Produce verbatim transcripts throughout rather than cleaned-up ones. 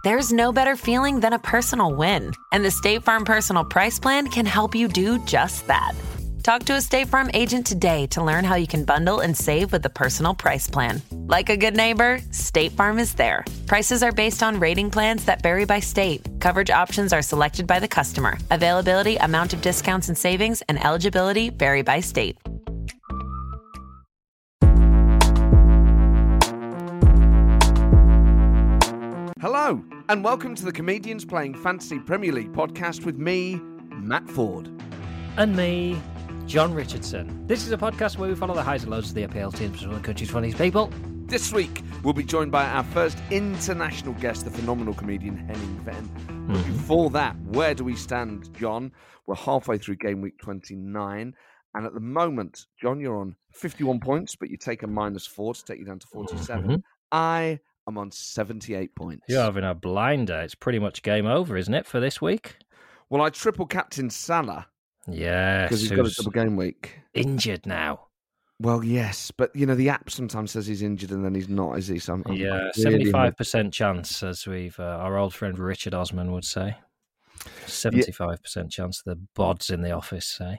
There's no better feeling than a personal win. And the State Farm Personal Price Plan can help you do just that. Talk to a State Farm agent today to learn how you can bundle and save with the Personal Price Plan. Like a good neighbor, State Farm is there. Prices are based on rating plans that vary by state. Coverage options are selected by the customer. Availability, amount of discounts and savings, and eligibility vary by state. Hello, and welcome to the Comedians Playing Fantasy Premier League podcast with me, Matt Ford. And me, John Richardson. This is a podcast where we follow the highs and lows of the A P L teams from the country's funniest people. This week, we'll be joined by our first international guest, the phenomenal comedian Henning Venn. Mm-hmm. But before that, where do we stand, John? We're halfway through game week twenty-nine, and at the moment, John, you're on fifty-one points, but you take a minus four to take you down to forty-seven. Mm-hmm. I am on seventy-eight points. You're having a blinder. It's pretty much game over, isn't it, for this week? Well, I triple captain Salah. Yes. Because he's got a double game week. Injured now. Well, yes, but, you know, the app sometimes says he's injured and then he's not, is he? So I'm, I'm yeah, really seventy-five percent chance, as we've uh, our old friend Richard Osman would say. seventy-five percent yeah. chance, the bods in the office say.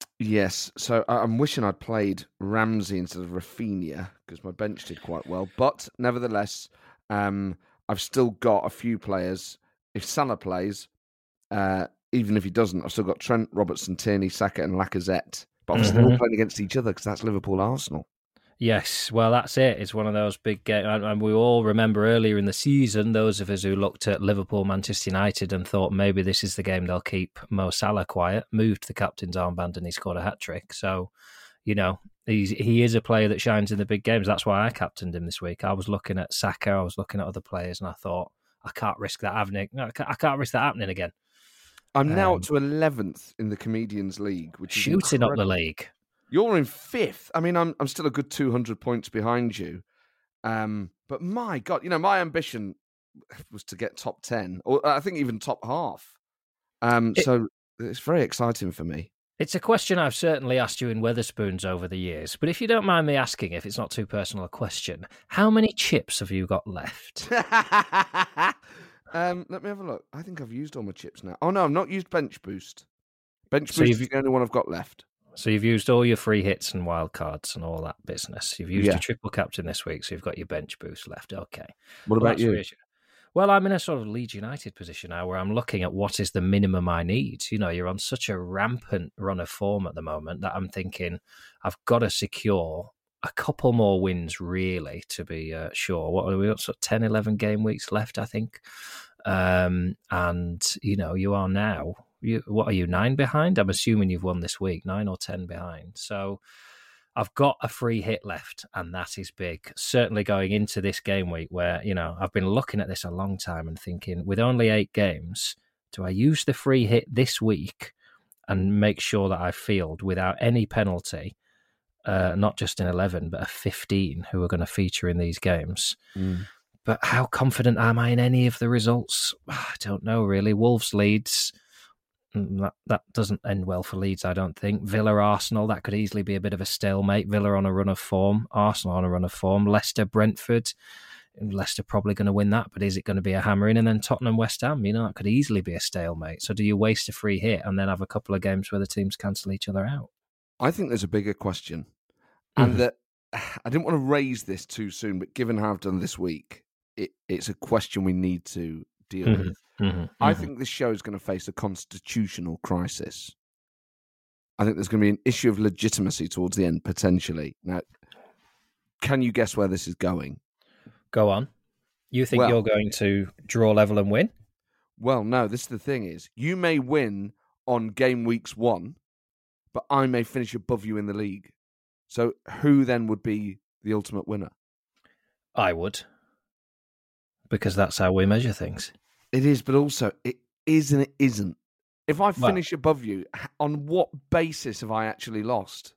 Yes, so I'm wishing I'd played Ramsey instead of Rafinha, because my bench did quite well. But, nevertheless, um, I've still got a few players. If Salah plays... Uh, Even if he doesn't, I've still got Trent, Robertson, Tierney, Saka and Lacazette. But obviously mm-hmm. they're all playing against each other because that's Liverpool-Arsenal. Yes, well, that's it. It's one of those big games. And we all remember earlier in the season, those of us who looked at Liverpool-Manchester United and thought maybe this is the game they'll keep Mo Salah quiet, moved the captain's armband and he scored a hat-trick. So, you know, he's, he is a player that shines in the big games. That's why I captained him this week. I was looking at Saka, I was looking at other players and I thought, I can't risk that happening. I can't risk that happening again. I'm now um, up to eleventh in the Comedians League, which is shooting incredible. Up the league. You're in fifth. I mean, I'm I'm still a good two hundred points behind you. Um, but my God, you know, my ambition was to get top ten, or I think even top half. Um, it, so it's very exciting for me. It's a question I've certainly asked you in Wetherspoons over the years. But if you don't mind me asking, if it's not too personal a question, how many chips have you got left? Um, let me have a look. I think I've used all my chips now. Oh, no, I've not used Bench Boost. Bench so Boost is the only one I've got left. So you've used all your free hits and wild cards and all that business. You've used yeah. your triple captain this week, so you've got your Bench Boost left. Okay. What well, about you? Well, I'm in a sort of Leeds United position now where I'm looking at what is the minimum I need. You know, you're on such a rampant run of form at the moment that I'm thinking I've got to secure a couple more wins, really, to be uh, sure. What are we got? Sort of ten, eleven game weeks left, I think. Um, and, you know, you are now, you, what are you, nine behind? I'm assuming you've won this week, nine or ten behind. So I've got a free hit left, and that is big. Certainly going into this game week where, you know, I've been looking at this a long time and thinking, with only eight games, do I use the free hit this week and make sure that I field without any penalty? Uh, not just in eleven, but a fifteen who are going to feature in these games. Mm. But how confident am I in any of the results? I don't know, really. Wolves, Leeds, that, that doesn't end well for Leeds, I don't think. Villa, Arsenal, that could easily be a bit of a stalemate. Villa on a run of form, Arsenal on a run of form. Leicester, Brentford, Leicester probably going to win that, but is it going to be a hammering? And then Tottenham, West Ham, you know, that could easily be a stalemate. So do you waste a free hit and then have a couple of games where the teams cancel each other out? I think there's a bigger question. And mm-hmm. that I didn't want to raise this too soon, but given how I've done this week, it, it's a question we need to deal mm-hmm. with. Mm-hmm. I mm-hmm. think this show is going to face a constitutional crisis. I think there's going to be an issue of legitimacy towards the end, potentially. Now, can you guess where this is going? Go on. You think well, you're going to draw level and win? Well, no, this is the thing is, you may win on game weeks one, but I may finish above you in the league. So who then would be the ultimate winner? I would. Because that's how we measure things. It is, but also it is and it isn't. If I finish well, above you, on what basis have I actually lost?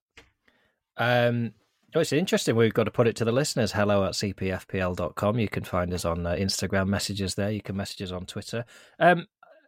Um, oh, it's interesting. We've got to put it to the listeners. Hello at c p f p l dot com. You can find us on uh, Instagram messages there. You can message us on Twitter. Um,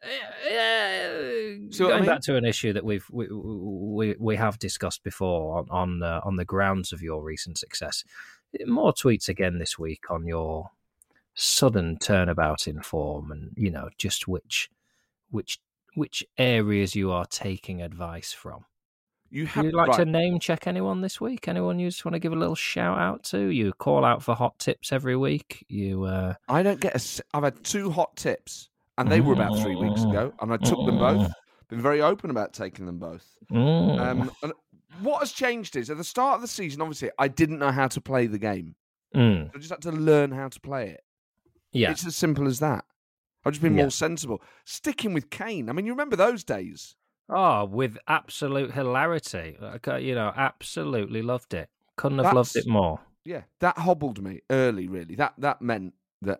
uh, so, going I mean, back to an issue that we've we we, we have discussed before on on, uh, on the grounds of your recent success. More tweets again this week on your sudden turnabout in form, and you know just which which which areas you are taking advice from. You have Would you like right. to name check anyone this week? Anyone you just want to give a little shout out to? You call out for hot tips every week. You, uh... I don't get a. I've had two hot tips, and they were about three weeks ago, and I took them both. Been very open about taking them both. Mm. Um, and what has changed is at the start of the season, obviously, I didn't know how to play the game. Mm. I just had to learn how to play it. Yeah, it's as simple as that. I've just been Yeah. more sensible. Sticking with Kane. I mean, you remember those days? Oh, with absolute hilarity. Like, uh, you know, absolutely loved it. Couldn't have That's- loved it more. Yeah, that hobbled me early. Really, that that meant that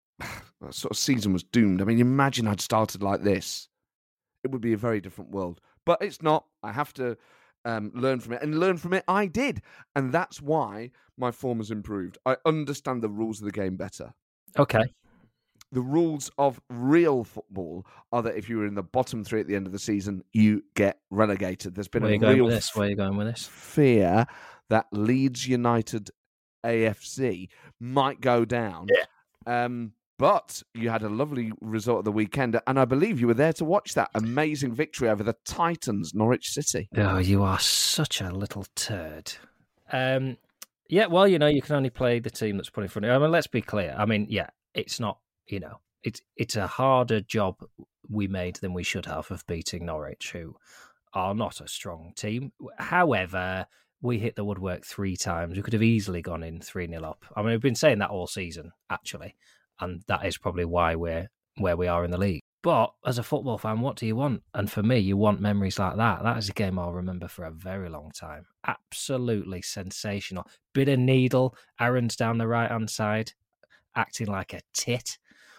that sort of season was doomed. I mean, imagine I'd started like this. It would be a very different world. But it's not. I have to um, learn from it. And learn from it, I did. And that's why my form has improved. I understand the rules of the game better. Okay. The rules of real football are that if you were in the bottom three at the end of the season, you get relegated. There's been Where are a you going real with this? Where are you going with this? fear that Leeds United A F C might go down. Yeah. Um, but you had a lovely result of the weekend, and I believe you were there to watch that amazing victory over the Titans, Norwich City. Oh, you are such a little turd. Um, yeah, well, you know, you can only play the team that's put in front of you. I mean, let's be clear. I mean, yeah, it's not, you know, it's it's a harder job we made than we should have of beating Norwich, who are not a strong team. However, we hit the woodwork three times. We could have easily gone in three nil up. I mean, we've been saying that all season, actually, and that is probably why we're where we are in the league. But as a football fan, what do you want? And for me, you want memories like that. That is a game I'll remember for a very long time. Absolutely sensational. Bit of needle. Aaron's down the right-hand side, acting like a tit.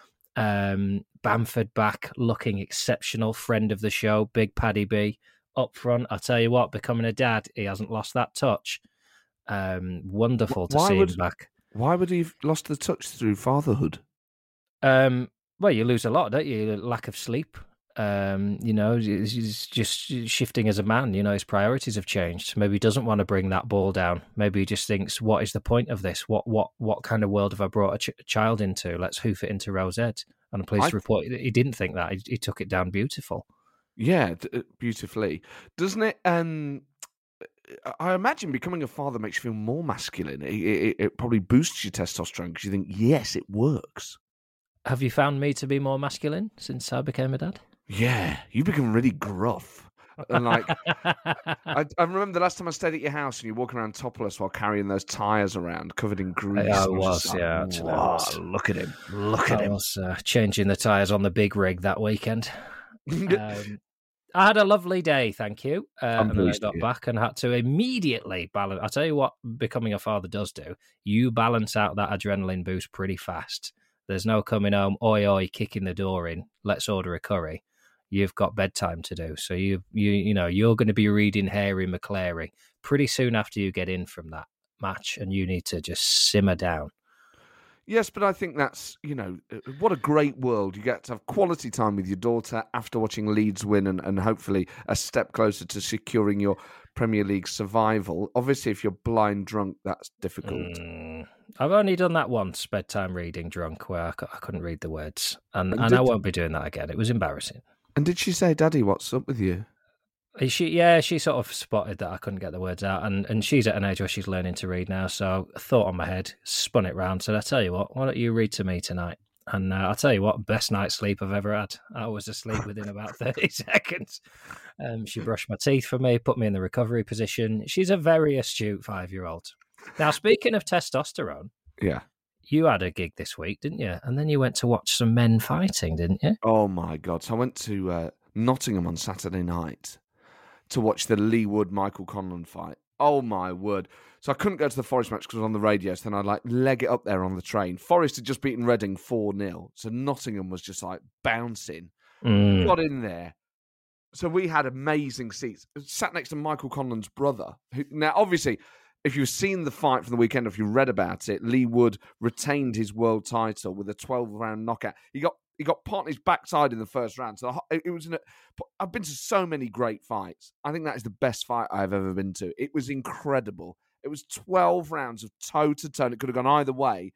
Um, Bamford back, looking exceptional. Friend of the show, Big Paddy B. Up front, I'll tell you what, becoming a dad, he hasn't lost that touch. Um, wonderful to Why see would- him back. Why would he have lost the touch through fatherhood? Um, well, you lose a lot, don't you? Lack of sleep. Um, you know, he's just shifting as a man. You know, his priorities have changed. Maybe he doesn't want to bring that ball down. Maybe he just thinks, "What is the point of this? What, what, what kind of world have I brought a ch- child into? Let's hoof it into Rosette." And I'm pleased I- to report he didn't think that. He, he took it down beautiful. Yeah, d- uh, beautifully. Doesn't it? Um, I imagine becoming a father makes you feel more masculine. It, it, it probably boosts your testosterone because you think, yes, it works. Have you found me to be more masculine since I became a dad? Yeah, you become really gruff. And like, I, I remember the last time I stayed at your house and you're walking around topless while carrying those tyres around covered in grease. Yeah, I and was, just like, yeah, actually, I "Wow, was." look at him. Look at I him. was uh, changing the tyres on the big rig that weekend. Um, I had a lovely day, thank you. Uh, I'm and then I pleased to got hear. back and had to immediately balance. I'll tell you what becoming a father does do. You balance out that adrenaline boost pretty fast. There's no coming home, oi, oi, kicking the door in, let's order a curry. You've got bedtime to do. So you you you know, you're going to be reading Harry McClary pretty soon after you get in from that match, and you need to just simmer down. Yes, but I think that's, you know, what a great world. You get to have quality time with your daughter after watching Leeds win and, and hopefully a step closer to securing your Premier League survival. Obviously, if you're blind drunk, that's difficult. Mm, I've only done that once, bedtime reading drunk, where I, c- I couldn't read the words. And, And and did- I won't be doing that again. It was embarrassing. And did she say, Daddy, what's up with you? She, yeah, she sort of spotted that I couldn't get the words out, and, and she's at an age where she's learning to read now. So I thought on my head, spun it round, said, "I tell you what, why don't you read to me tonight?" And uh, I'll tell you what, best night's sleep I've ever had. I was asleep within about thirty seconds. Um, she brushed my teeth for me, put me in the recovery position. She's a very astute five-year-old. Now, speaking of testosterone, Yeah. you had a gig this week, didn't you? And then you went to watch some men fighting, didn't you? Oh, my God. So I went to uh, Nottingham on Saturday night to watch the Lee Wood Michael Conlon fight. Oh, my word. So I couldn't go to the Forest match because I was on the radio, so then I'd like leg it up there on the train. Forest had just beaten Reading four nil, so Nottingham was just like bouncing. Mm. Got in there. So we had amazing seats. Sat next to Michael Conlon's brother. Who, now, obviously, if you've seen the fight from the weekend, or if you read about it, Lee Wood retained his world title with a twelve-round knockout. He got he got part on his backside in the first round. So it was. An, I've been to so many great fights. I think that is the best fight I've ever been to. It was incredible. It was twelve rounds of toe to toe. It could have gone either way,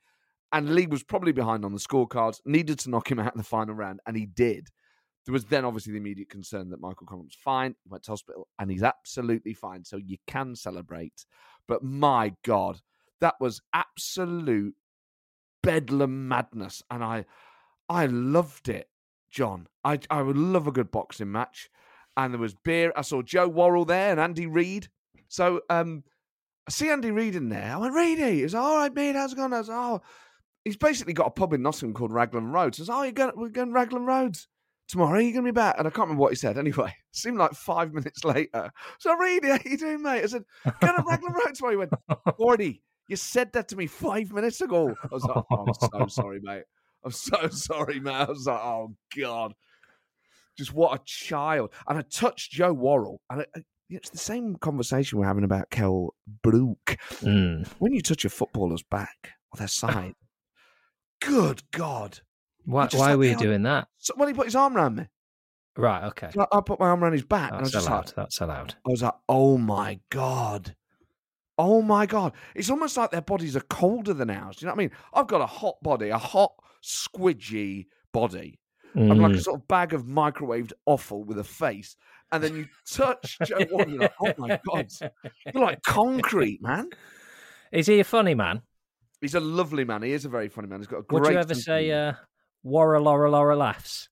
And Lee was probably behind on the scorecards, needed to knock him out in the final round, and he did. There was then obviously the immediate concern that Michael Conlan was fine, went to hospital, and he's absolutely fine. So you can celebrate. But my God, that was absolute bedlam madness. And I I loved it, John. I, I would love a good boxing match. And there was beer. I saw Joe Worrell there and Andy Reid. So um, I see Andy Reid in there. I went, Reedy. He was, all right, mate, how's it going? I was, oh, he's basically got a pub in Nottingham called Raglan Road. So I was, oh, you're going, we're going to Raglan Roads tomorrow. Are you going to be back? And I can't remember what he said. Anyway, it seemed like five minutes later. So, Reedy, how you doing, mate? I said, going to Raglan Road tomorrow. He went, Gordy, you said that to me five minutes ago. I was like, oh, I'm so sorry, mate. I'm so sorry, man. I was like, oh, God. Just what a child. And I touched Joe Worrell. And it, it's the same conversation we're having about Kell Brook. Mm. When you touch a footballer's back or their side, good God. Why, why were you doing that? So, well, he put his arm around me. Right, okay. So I, I put my arm around his back. That's and I was just allowed. like, That's allowed. I was like, oh, my God. Oh, my God. It's almost like their bodies are colder than ours. Do you know what I mean? I've got a hot body, a hot, squidgy body. Mm. I'm like a sort of bag of microwaved offal with a face. And then you touch Joe Worrell, you're like, oh, my God. You're like concrete, man. Is he a funny man? He's a lovely man. He is a very funny man. He's got a great... Would you ever say, uh, Warra Laura Laura laughs?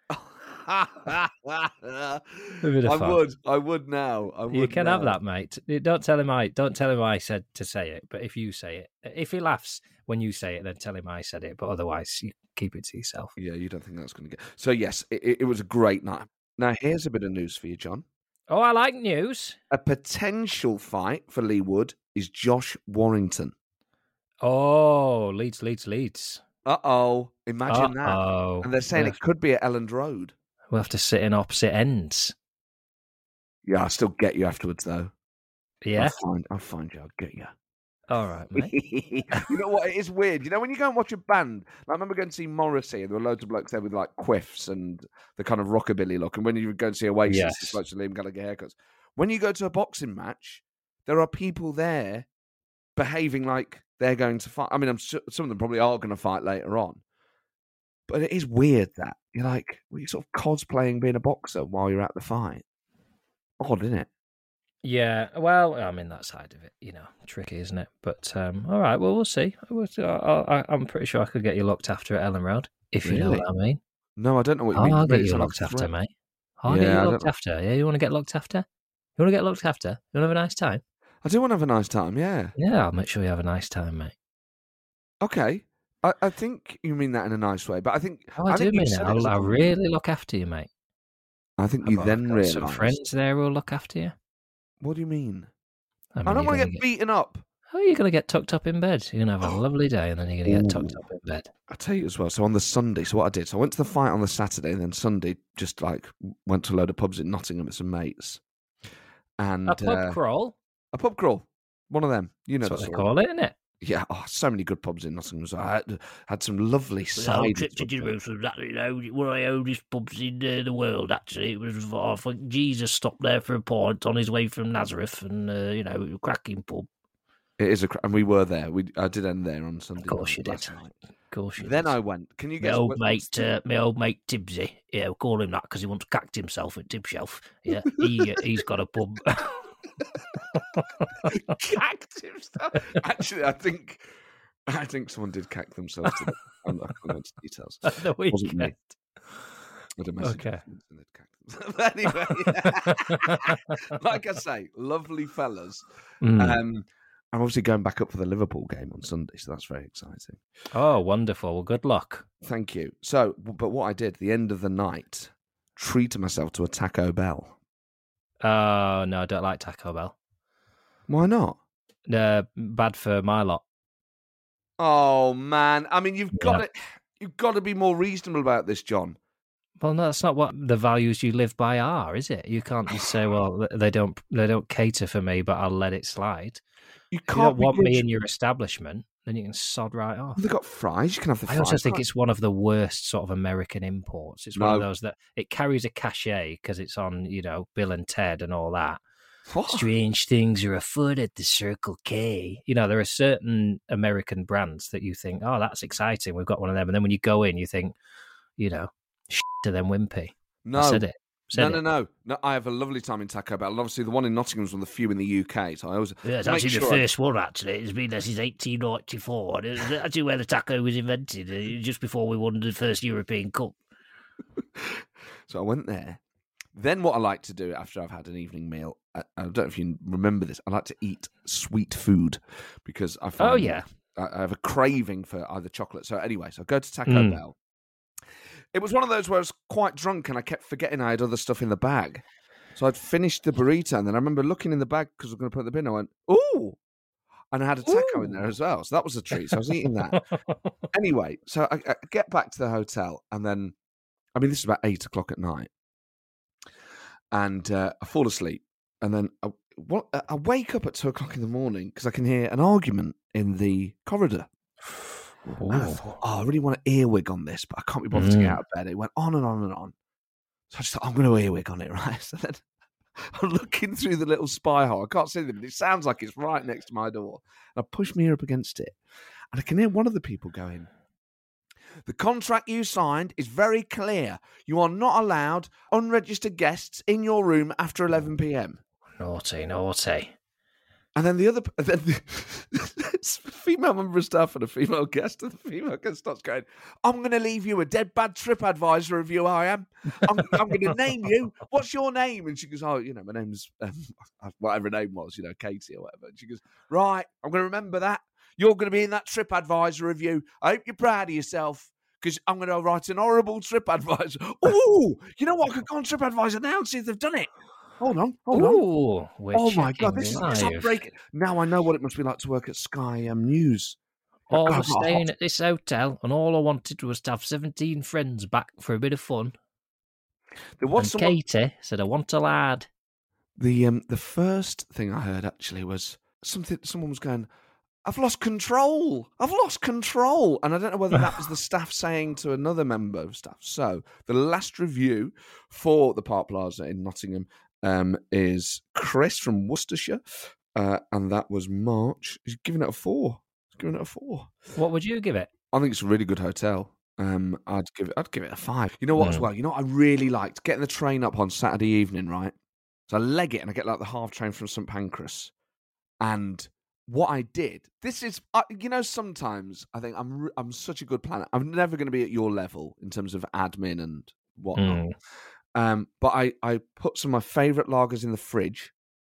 I fun. would. I would now. I would you can now. have that, mate. Don't tell him I. Don't tell him I said to say it. But if you say it, if he laughs when you say it, then tell him I said it. But otherwise, you keep it to yourself. Yeah, you don't think that's going to get. So yes, it, it was a great night. Now here's a bit of news for you, John. Oh, I like news. A potential fight for Lee Wood is Josh Warrington. Oh, Leeds, Leeds, Leeds. Uh oh! Imagine Uh-oh. that. And they're saying it could be at Elland Road. We'll have to sit in opposite ends. Yeah, I'll still get you afterwards, though. Yeah? I'll find, I'll find you. I'll get you. All right, mate. You know what? It is weird. You know, when you go and watch a band, I remember going to see Morrissey, and there were loads of blokes there with, like, quiffs and the kind of rockabilly look. And when you go and see Oasis, Yes. it's like Liam Gallagher haircuts. When you go to a boxing match, there are people there behaving like they're going to fight. I mean, I'm sure some of them probably are going to fight later on. But it is weird that you're like, well, you're sort of cosplaying being a boxer while you're at the fight. Odd, isn't it? Yeah, well, I'm in that side of it, you know, tricky, isn't it? But um, all right, well, we'll see. We'll see. I, I, I'm pretty sure I could get you looked after at Elland Road, if you know Really? what I mean. No, I don't know what you Oh, mean. I'll get It's you like looked a after, threat. mate. I'll Yeah, get I you looked don't- after. Yeah, you want to get looked after? You want to get looked after? You want to have a nice time? I do want to have a nice time, yeah. Yeah, I'll make sure you have a nice time, mate. Okay. I, I think you mean that in a nice way, but I think... Oh, I, I do think you mean it. said I'll, as a I'll compliment. really look after you, mate. I think you I've then got realise... some friends there who'll look after you. What do you mean? I, mean, I don't you're want to gonna get beaten up. Oh, you're going to get tucked up in bed. You're going to have a lovely day, and then you're going to get tucked Ooh. up in bed. I'll tell you as well. So on the Sunday, so what I did, so I went to the fight on the Saturday, and then Sunday just like went to a load of pubs in Nottingham with some mates. And A pub uh, crawl? a pub crawl. One of them. You know That's the what they sort. call it, isn't it? Yeah, oh, so many good pubs in Nottingham. So I had, had some lovely The whole side. trip to Jerusalem, that, you know, one of the oldest pubs in uh, the world, actually. It was, I think Jesus stopped there for a pint on his way from Nazareth, and, uh, you know, it was a cracking pub. It is a, cra- and we were there. We I did end there on Sunday. Of course night, you did. last night. Of course you Then did. I went. Can you My guess? old what- mate, what's the- uh, my old mate Tibbsy, yeah, we'll call him that because he once cacked himself at Tibshelf. Yeah, he uh, he's got a pub. cacked himself. Actually, I think I think someone did cack themselves. To the, I'm not going into details. At the Wasn't me. weekend. I had a message Okay. from someone that cacked themselves. Anyway, like I say, lovely fellas. Mm. Um, I'm obviously going back up for the Liverpool game on Sunday, so that's very exciting. Oh, wonderful. Well, good luck. Thank you. So, but what I did, the end of the night, treated myself to a Taco Bell. Oh, no, I don't like Taco Bell. Why not? Uh, bad for my lot. Oh man, I mean, you've got Yeah. to, you've got to be more reasonable about this, John. Well, no, that's not what the values you live by are, is it? You can't just say, well, they don't they don't cater for me, but I'll let it slide. You If you can't don't want me begrudge- in your establishment, then you can sod right off. They've got fries. You can have the I fries. also think can't it's one of the worst sort of American imports. It's one of No. those that it carries a cachet because it's on, you know, Bill and Ted and all that. What? Strange things are afoot at the Circle K. You know, there are certain American brands that you think, oh, that's exciting. We've got one of them. And then when you go in, you think, you know, shit to them wimpy. No. I said it. Said no, no, it. no, no. I have a lovely time in Taco Bell. And obviously, the one in Nottingham is one of the few in the U K. So I always Yeah, it's make actually sure the I- first one, actually. It's been there since eighteen ninety-four. And it's actually where the taco was invented, uh, just before we won the first European Cup. So I went there. Then what I like to do after I've had an evening meal, I, I don't know if you remember this, I like to eat sweet food because I find Oh, yeah. I, I have a craving for either chocolate. So anyway, so I go to Taco Mm. Bell. It was one of those where I was quite drunk and I kept forgetting I had other stuff in the bag. So I'd finished the burrito and then I remember looking in the bag because I was going to put it in the bin. I went, ooh. And I had a taco in there as well. So that was a treat. So I was eating that. Anyway, so I, I get back to the hotel and then, I mean, this is about eight o'clock at night. And uh, I fall asleep. And then I, what, I wake up at two o'clock in the morning because I can hear an argument in the corridor. And I thought, oh, I really want to earwig on this, but I can't be bothered to get Mm. out of bed. It went on and on and on. So I just thought, I'm going to earwig on it, right? So then I'm looking through the little spy hole. I can't see them, but it sounds like it's right next to my door. And I push my ear up against it. And I can hear one of the people going, the contract you signed is very clear. You are not allowed unregistered guests in your room after eleven p.m. Naughty, naughty. And then the other, and then the, it's a female member of staff and a female guest, and the female guest starts going, I'm going to leave you a dead bad trip advisor review, I am. I'm, I'm going to name you. What's your name? And she goes, oh, you know, my name's, um, whatever her name was, you know, Katie or whatever. And she goes, right, I'm going to remember that. You're going to be in that trip advisor review. I hope you're proud of yourself. Because I'm going to write an horrible trip advisor. Oh, you know what? I could go on trip advisor now and see if they've done it. Hold on, hold on. Ooh, we're Oh my god, this is, checking this is live. heartbreaking. Now I know what it must be like to work at Sky um, News. Oh, God, we're I've got a staying hot- at this hotel, and all I wanted was to have seventeen friends back for a bit of fun. There was and someone, Katie said, I want a lad. the um, the first thing I heard actually was something. Someone was going, "I've lost control. I've lost control," and I don't know whether that was the staff saying to another member of staff. So the last review for the Park Plaza in Nottingham um, is Chris from Worcestershire, uh, and that was March. He's giving it a four. He's giving it a four. What would you give it? I think it's a really good hotel. Um, I'd give it. I'd give it a five. You know what? As Mm. well, you know what I really liked getting the train up on Saturday evening, right? So I leg it and I get like the half train from St Pancras. And what I did, this is, uh, you know, sometimes I think I'm re- I'm such a good planner. I'm never going to be at your level in terms of admin and whatnot. Mm. Um, but I I put some of my favourite lagers in the fridge,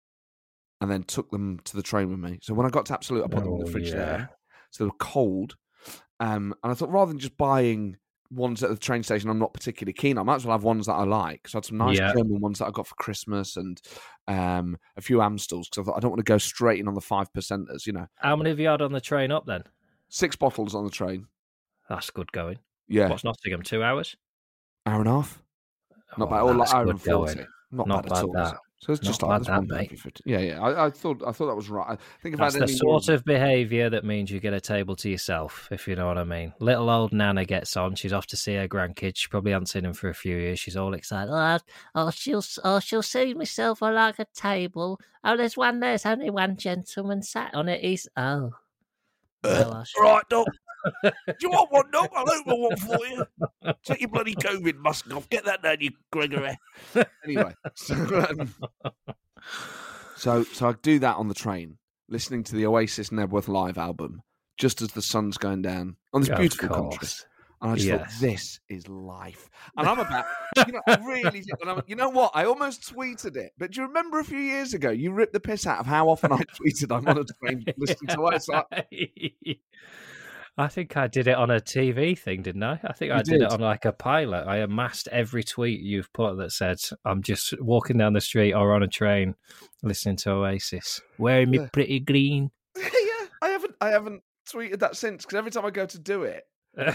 and then took them to the train with me. So when I got to Absolute, I put them in the Oh, fridge yeah. there. So they were cold. Um, and I thought rather than just buying ones at the train station I'm not particularly keen on, I might as well have ones that I like. So I had some nice Yeah. German ones that I got for Christmas and um, a few Amstels because I thought I don't want to go straight in on the five percenters, you know. How many have you had on the train up then? Six bottles on the train. That's good going. Yeah. What's Nottingham? Two hours? Hour and a half. Not Oh, bad. Or like that's hour good and forty. going. Not, Not bad, bad at all. is that. it? So it's Not just like bad this that, one mate. every fifty. Yeah, yeah. I, I thought I thought that was right. I think if I That's had the any sort more- of behaviour that means you get a table to yourself, if you know what I mean. Little old Nana gets on. She's off to see her grandkids. She probably hasn't seen them for a few years. She's all excited. Oh, oh, she'll, oh, she'll see myself. I like a table. Oh, there's one. There's only one gentleman sat on it. He's oh. Well, I should- Right, Doc. Do you want one, Doc? I'll open one for you. Take your bloody COVID mask off. Get that down, you Gregory. Anyway, so, um, so so I do that on the train, listening to the Oasis Nebworth live album, just as the sun's going down on this Of beautiful country. course. And I just Yes. thought, this is life. And I'm about, you know, I really, did- and I'm, you know what? I almost tweeted it. But do you remember a few years ago, you ripped the piss out of how often I tweeted I'm on a train listening to Oasis? Like, I think I did it on a T V thing, didn't I? I think You I did, did. it on like a pilot. I amassed every tweet you've put that said, I'm just walking down the street or on a train listening to Oasis. Wearing me Yeah. pretty green. yeah, I haven't, I haven't tweeted that since because every time I go to do it,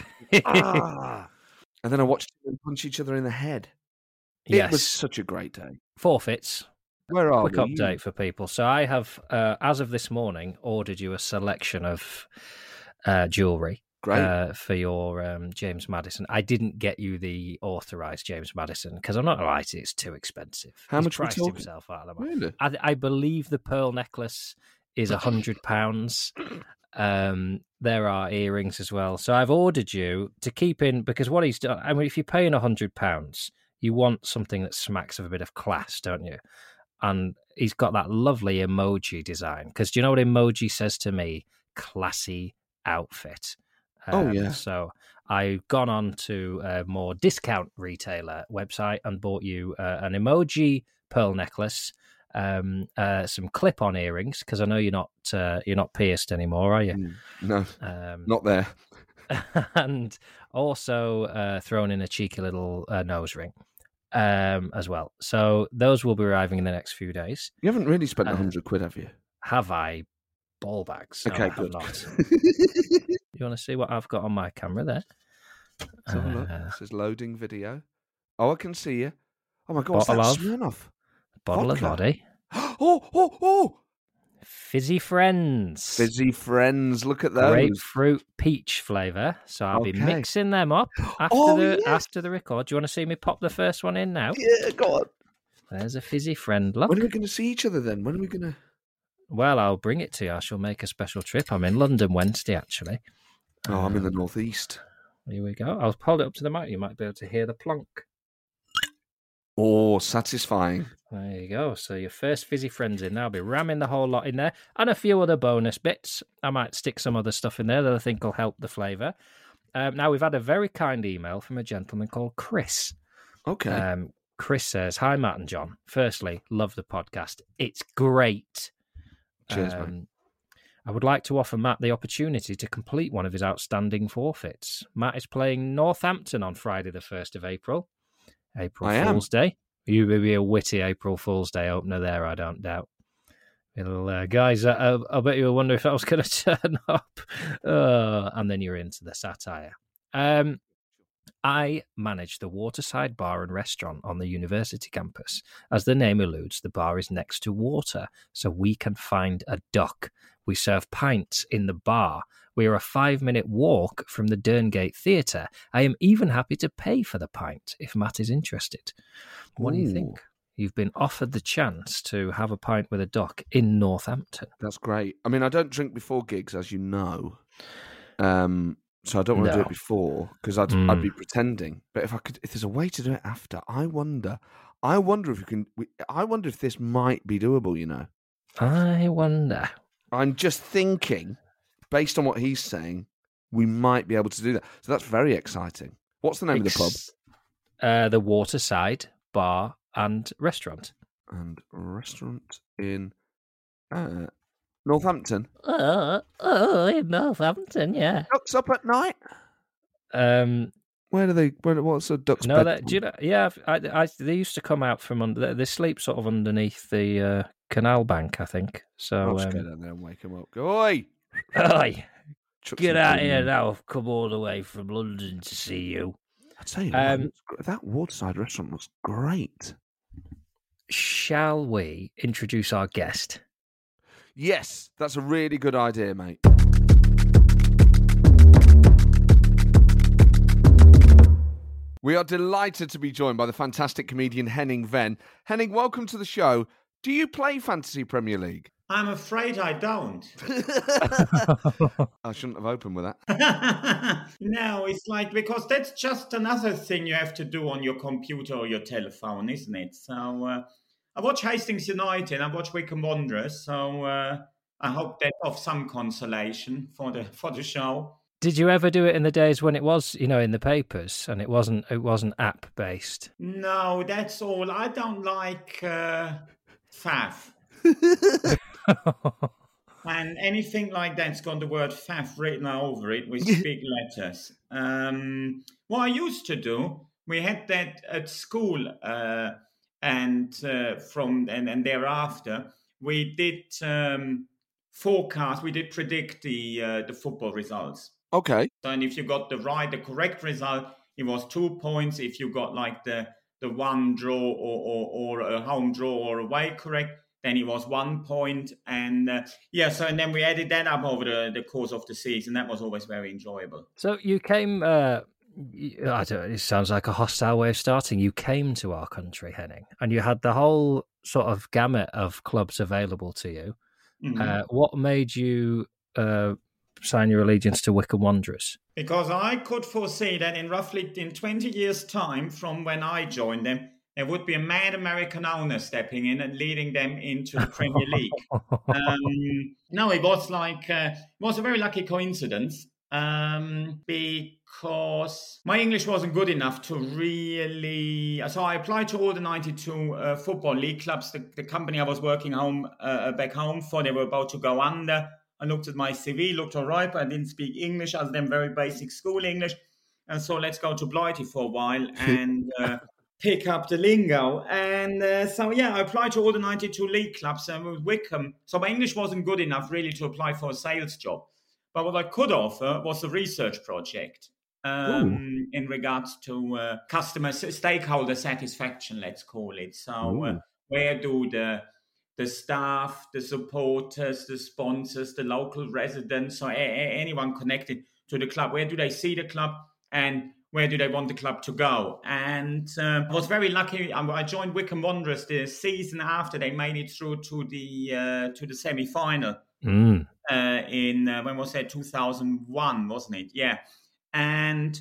ah, and then I watched them punch each other in the head. It was Yes. such a great day. Forfeits. Where are Quick we? update for people. So I have, uh, as of this morning, ordered you a selection of uh, jewellery. Great. Uh, for your um, James Madison. I didn't get you the authorised James Madison because I'm not right, it's too expensive. How He's much are we priced talking? himself out of the Really? I, I believe the pearl necklace is a hundred pounds. Um, there are earrings as well. So I've ordered you to keep in because what he's done. I mean, if you're paying a hundred pounds, you want something that smacks of a bit of class, don't you? And he's got that lovely emoji design because do you know what emoji says to me? Classy outfit. Oh, yeah. Um, so I've gone on to a more discount retailer website and bought you uh, an emoji pearl necklace, um, uh, some clip-on earrings because I know you're not uh, you're not pierced anymore, are you? Mm, no, Um, not there. and also uh, thrown in a cheeky little uh, nose ring um, as well. So those will be arriving in the next few days. You haven't really spent a Uh, hundred quid, have you? Have I? Ball bags. No, Okay, I have good. not. You want to see what I've got on my camera there? Let's have a look. Uh, This is loading video. Oh, I can see you. Oh my God, what's Bottle that? of- Smirnoff. bottle Vodka. of body. Oh, oh, oh! Fizzy Friends. Fizzy Friends. Look at those. Grapefruit peach flavour. So I'll be Okay. mixing them up after Oh, the yes. after the record. Do you want to see me pop the first one in now? Yeah, go on. There's a Fizzy Friend. Look. When are we going to see each other then? When are we going to? Well, I'll bring it to you. I shall make a special trip. I'm in London Wednesday, actually. Oh, I'm in the Um, northeast. Here we go. I'll hold it up to the mic. You might be able to hear the plonk. Oh, satisfying. There you go. So your first Fizzy Friends in. I'll be ramming the whole lot in there and a few other bonus bits. I might stick some other stuff in there that I think will help the flavour. Um, now, we've had a very kind email from a gentleman called Chris. Okay. Um, Chris says, "Hi, Matt and John. Firstly, love the podcast. It's great. Cheers, mate. Um, I would like to offer Matt the opportunity to complete one of his outstanding forfeits. Matt is playing Northampton on Friday, the first of April. April I am. Fool's Day. You will be a witty April Fool's Day opener there, I don't doubt. It'll, uh, guys, I, I bet you'll wonder if I was going to turn up. Uh, and then you're into the satire. Um, I manage the Waterside Bar and Restaurant on the university campus. As the name alludes, the bar is next to water, so we can find a duck. We serve pints in the bar. We are a five-minute walk from the Derngate Theatre. I am even happy to pay for the pint if Matt is interested. What do you Ooh. think? You've been offered the chance to have a pint with a duck in Northampton. That's great. I mean, I don't drink before gigs, as you know. Um, so I don't want to do No. it before because I'd Mm. I'd be pretending. But if I could, if there's a way to do it after, I wonder. I wonder if we can. We, I wonder if this might be doable. You know, I wonder. I'm just thinking, based on what he's saying, we might be able to do that. So that's very exciting. What's the name of the pub Ex- Uh, the Waterside Bar and Restaurant. and restaurant in uh, Northampton? Oh, oh, in Northampton, yeah. Ducks up at night. Um, Where do they? Where, what's a duck's no, bed? that, do you know? Yeah, I, I, they used to come out from under. They sleep sort of underneath the uh, canal bank, I think. So, I'll just go um, down there and wake him up. Go, oi! Oi, Chuck get some out food here in. now. I've come all the way from London to see you. I tell you, Um, what, it's gr- that Waterside restaurant looks great. shall we introduce our guest? Yes, that's a really good idea, mate. We are delighted to be joined by the fantastic comedian Henning Venn. Henning, welcome to the show. Do you play Fantasy Premier League? I'm afraid I don't. I shouldn't have opened with that. No, it's like, because that's just another thing you have to do on your computer or your telephone, isn't it? So uh, I watch Hastings United, I watch Wycombe Wanderers, so uh, I hope that's of some consolation for the for the show. Did you ever do it in the days when it was, you know, in the papers and it wasn't it wasn't app based? No, that's all. I don't like uh, faff. And anything like that's got the word faff written over it with big letters. Um, what I used to do, we had that at school, uh, and uh, from and, and thereafter we did um, forecast. We did predict the uh, the football results. Okay. So, and if you got the right, the correct result, it was two points. If you got like the the one draw or or, or a home draw or away correct, then it was one point. And uh, yeah, so and then we added that up over the, the course of the season. That was always very enjoyable. So you came, uh, I don't, it sounds like a hostile way of starting. You came to our country, Henning, and you had the whole sort of gamut of clubs available to you. Mm-hmm. Uh, what made you uh, sign your allegiance to Wycombe Wanderers? Because I could foresee that in roughly in twenty years' time from when I joined them, there would be a mad American owner stepping in and leading them into the Premier League. um, no, it was like uh, it was a very lucky coincidence um, because my English wasn't good enough to really. So I applied to all the ninety-two uh, football league clubs. The, the company I was working home uh, back home for, they were about to go under. I looked at my C V, looked all right, but I didn't speak English other than very basic school English. And so let's go to Blighty for a while and uh, pick up the lingo. And uh, so, yeah, I applied to all the ninety-two league clubs and with Wycombe. So my English wasn't good enough really to apply for a sales job. But what I could offer was a research project um, in regards to uh, customer stakeholder satisfaction, let's call it. So uh, where do the... the staff, the supporters, the sponsors, the local residents, or a- a- anyone connected to the club, where do they see the club and where do they want the club to go? And uh, I was very lucky. I joined Wycombe Wanderers the season after they made it through to the uh, to the semi-final mm. uh, in, uh, when was that, two thousand one, wasn't it? Yeah. And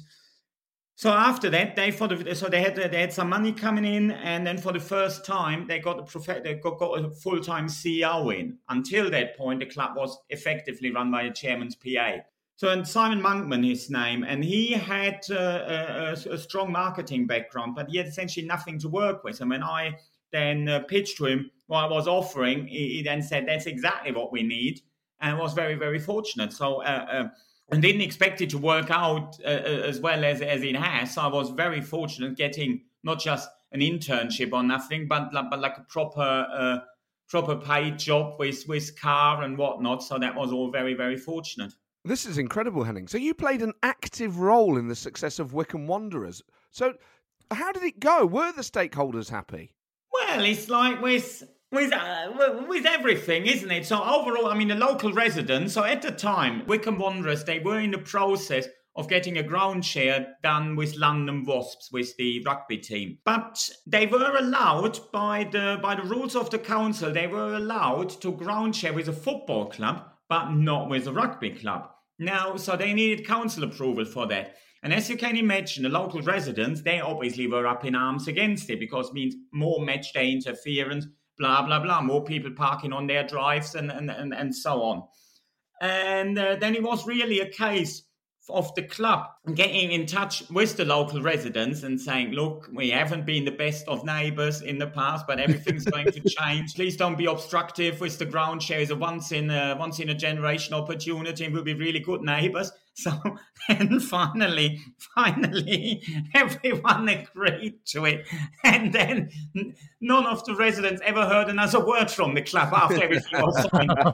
so after that, they for the, so they had they had some money coming in, and then for the first time they got a prof- they got, got a full time C E O in. Until that point, the club was effectively run by a chairman's P A. So and Simon Monkman, his name, and he had uh, a, a strong marketing background, but he had essentially nothing to work with. And when I then uh, pitched to him what I was offering, he, he then said, "That's exactly what we need," and was very very fortunate. So. Uh, uh, And didn't expect it to work out uh, as well as, as it has. So I was very fortunate getting not just an internship or nothing, but, but like a proper uh, proper paid job with, with car and whatnot. So that was all very, very fortunate. This is incredible, Henning. So you played an active role in the success of Wycombe Wanderers. So how did it go? Were the stakeholders happy? Well, it's like with... With uh, with everything, isn't it? So overall, I mean, the local residents, so at the time, Wycombe Wanderers, they were in the process of getting a ground share done with London Wasps, with the rugby team. But they were allowed, by the by the rules of the council, they were allowed to ground share with a football club, but not with a rugby club. Now, so they needed council approval for that. And as you can imagine, the local residents, they obviously were up in arms against it, because it means more match day interference, blah, blah, blah, more people parking on their drives and, and, and, and so on. And uh, then it was really a case of the club getting in touch with the local residents and saying, look, we haven't been the best of neighbours in the past, but everything's going to change. Please don't be obstructive with the ground share. It's a once in a, once in a generation opportunity, and we'll be really good neighbours. So then finally, finally, everyone agreed to it. And then none of the residents ever heard another word from the club after everything was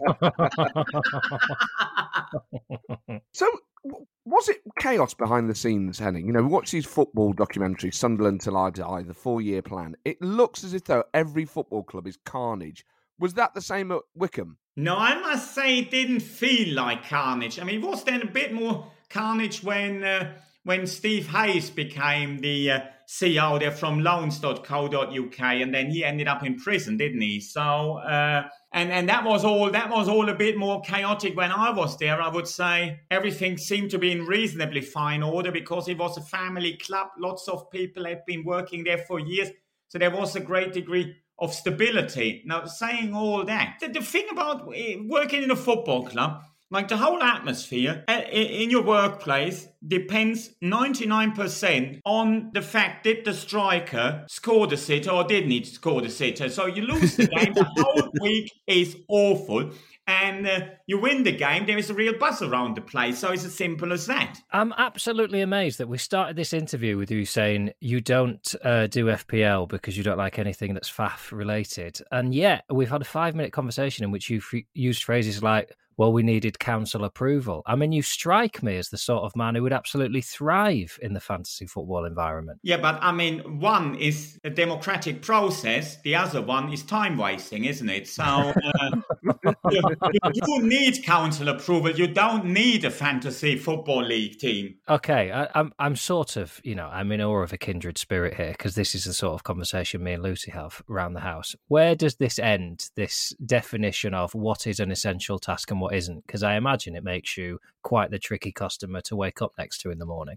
signed. So was it chaos behind the scenes, Henning? You know, we watch these football documentaries, Sunderland Till I Die, the four-year plan. It looks as if, though, every football club is carnage. Was that the same at Wycombe? No, I must say it didn't feel like carnage. I mean, it was then a bit more carnage when uh, when Steve Hayes became the uh, C E O there from loans dot co dot U K, and then he ended up in prison, didn't he? So, uh, and and that was all. That was all a bit more chaotic when I was there. I would say everything seemed to be in reasonably fine order because it was a family club. Lots of people had been working there for years, so there was a great degree of stability. Now, saying all that, the, the thing about working in a football club, like the whole atmosphere in your workplace depends ninety-nine percent on the fact that the striker scored a sitter or didn't he score the sitter. So you lose the game, the whole week is awful. And uh, you win the game, there is a real buzz around the place. So it's as simple as that. I'm absolutely amazed that we started this interview with you saying you don't uh, do F P L because you don't like anything that's F A F related. And yet we've had a five-minute conversation in which you've used phrases like well, we needed council approval. I mean, you strike me as the sort of man who would absolutely thrive in the fantasy football environment. Yeah, but I mean, one is a democratic process. The other one is time wasting, isn't it? So uh, you, you do need council approval. You don't need a fantasy football league team. Okay, I, I'm I'm sort of, you know, I'm in awe of a kindred spirit here, because this is the sort of conversation me and Lucy have around the house. Where does this end, this definition of what is an essential task and what isn't? Because I imagine it makes you quite the tricky customer to wake up next to in the morning.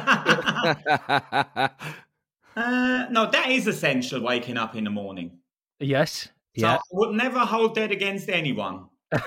uh, no, that is essential, waking up in the morning. Yes. So Yeah. I would never hold that against anyone.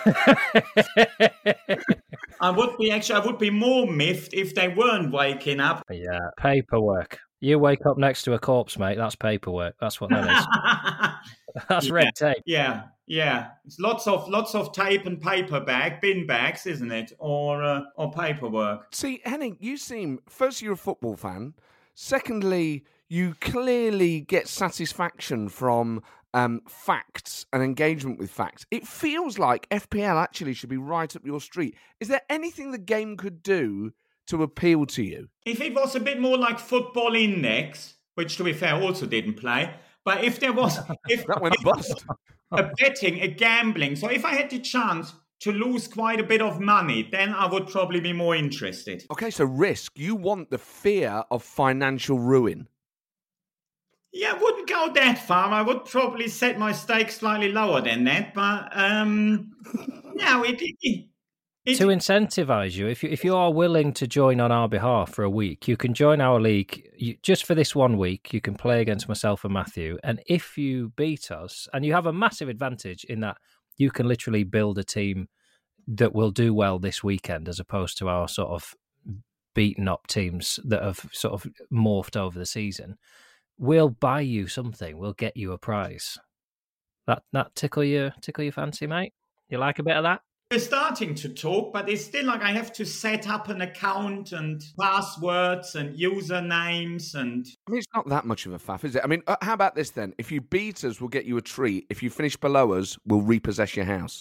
I would be actually, I would be more miffed if they weren't waking up. Yeah, paperwork. You wake up next to a corpse, mate. That's paperwork. That's what that is. That's yeah, red tape. Yeah, yeah. It's lots of lots of tape and paper bag, bin bags, isn't it? Or uh, or paperwork. See, Henning, you seem, first, you're a football fan. Secondly, you clearly get satisfaction from um, facts and engagement with facts. It feels like F P L actually should be right up your street. Is there anything the game could do to appeal to you? If it was a bit more like Football Index, which to be fair also didn't play, but if there was if That went bust. a betting, a gambling, so if I had the chance to lose quite a bit of money, then I would probably be more interested. Okay, so risk. You want the fear of financial ruin. Yeah, I wouldn't go that far. I would probably set my stakes slightly lower than that, but um, no, it, it, it To incentivise you, if you if you are willing to join on our behalf for a week, you can join our league you, just for this one week. You can play against myself and Matthew, and if you beat us, and you have a massive advantage in that you can literally build a team that will do well this weekend, as opposed to our sort of beaten up teams that have sort of morphed over the season. We'll buy you something. We'll get you a prize. That that tickle your tickle your fancy, mate? You like a bit of that? We're starting to talk, but it's still like I have to set up an account and passwords and usernames and... I mean, it's not that much of a faff, is it? I mean, uh, how about this then? If you beat us, we'll get you a treat. If you finish below us, we'll repossess your house.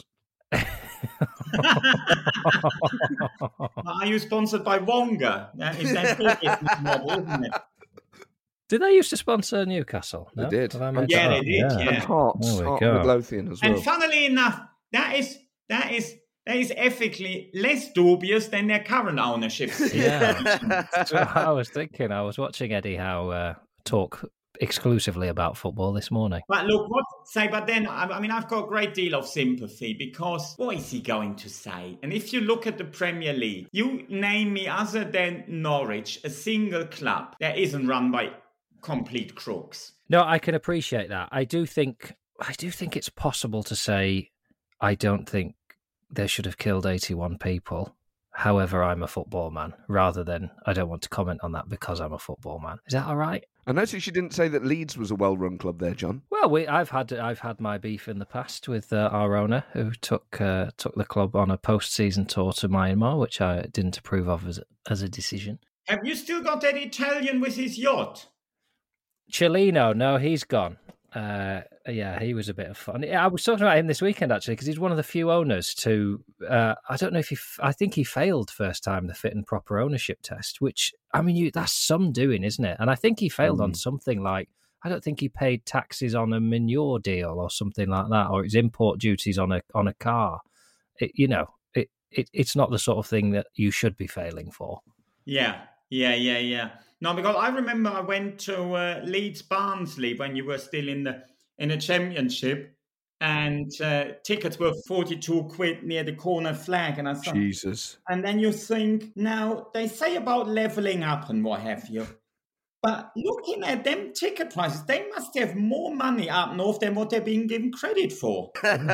Are you sponsored by Wonga? That is their business model, isn't it? Did they used to sponsor Newcastle? They No? did. Have I made Yeah, that they up? did, yeah. And Hearts, There we Heart go. Midlothian as well. And funnily enough, that is that is that is ethically less dubious than their current ownership. Yeah. That's what I was thinking. I was watching Eddie Howe uh, talk exclusively about football this morning. But look, what say? But then, I I mean, I've got a great deal of sympathy because what is he going to say? And if you look at the Premier League, you name me other than Norwich a single club that isn't run by complete crooks. No, I can appreciate that. I do think I do think it's possible to say I don't think they should have killed eighty-one people. However, I'm a football man, rather than I don't want to comment on that because I'm a football man. Is that all right? I noticed you didn't say that Leeds was a well-run club there, John. Well, we, I've had I've had my beef in the past with uh, our owner, who took uh, took the club on a post-season tour to Myanmar, which I didn't approve of as as a decision. Have you still got that Italian with his yacht? Cellino, no, he's gone. Uh, yeah, he was a bit of fun. I was talking about him this weekend actually because he's one of the few owners to. Uh, I don't know if he. I think he failed first time the fit and proper ownership test, which I mean, you, that's some doing, isn't it? And I think he failed mm. on something like I don't think he paid taxes on a manure deal or something like that, or his import duties on a on a car. It, you know, it, it it's not the sort of thing that you should be failing for. Yeah, yeah, yeah, yeah. No, because I remember I went to uh, Leeds Barnsley when you were still in the in the championship, and uh, tickets were forty-two quid near the corner flag, and I thought, Jesus. And then you think, now they say about leveling up and what have you, but looking at them ticket prices, they must have more money up north than what they're being given credit for.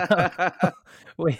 we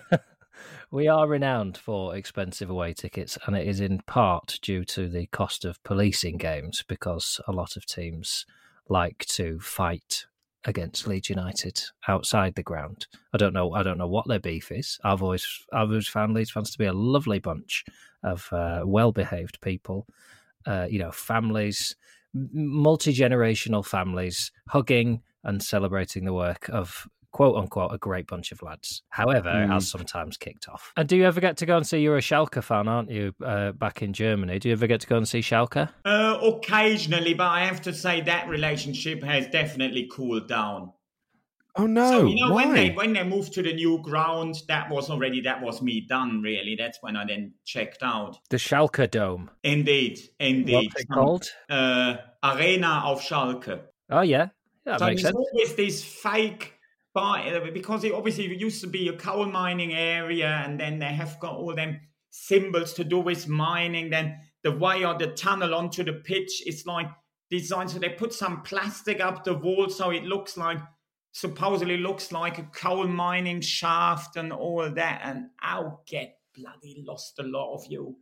we are renowned for expensive away tickets, and it is in part due to the cost of policing games, because a lot of teams like to fight against Leeds United outside the ground. I don't know. I don't know what their beef is. I've always, I've always found Leeds fans to be a lovely bunch of uh, well-behaved people. Uh, you know, families, multi-generational families, hugging and celebrating the work of quote unquote, a great bunch of lads. However, Mm. it has sometimes kicked off. And do you ever get to go and see, you're a Schalke fan, aren't you, uh, back in Germany? Do you ever get to go and see Schalke? Uh, occasionally, but I have to say that relationship has definitely cooled down. Oh no! So, you know, Why? when they when they moved to the new ground, that was already that was me done. Really, that's when I then checked out. The Schalke Dome. Indeed, indeed. What's it called? Uh, Arena auf Schalke. Oh yeah, that so makes there's sense. always this fake bar because it obviously used to be a coal mining area, and then they have got all them symbols to do with mining. Then the way or the tunnel onto the pitch is like designed, so they put some plastic up the wall so it looks like. Supposedly looks like a coal mining shaft and all that, and I'll get bloody lost a lot of you.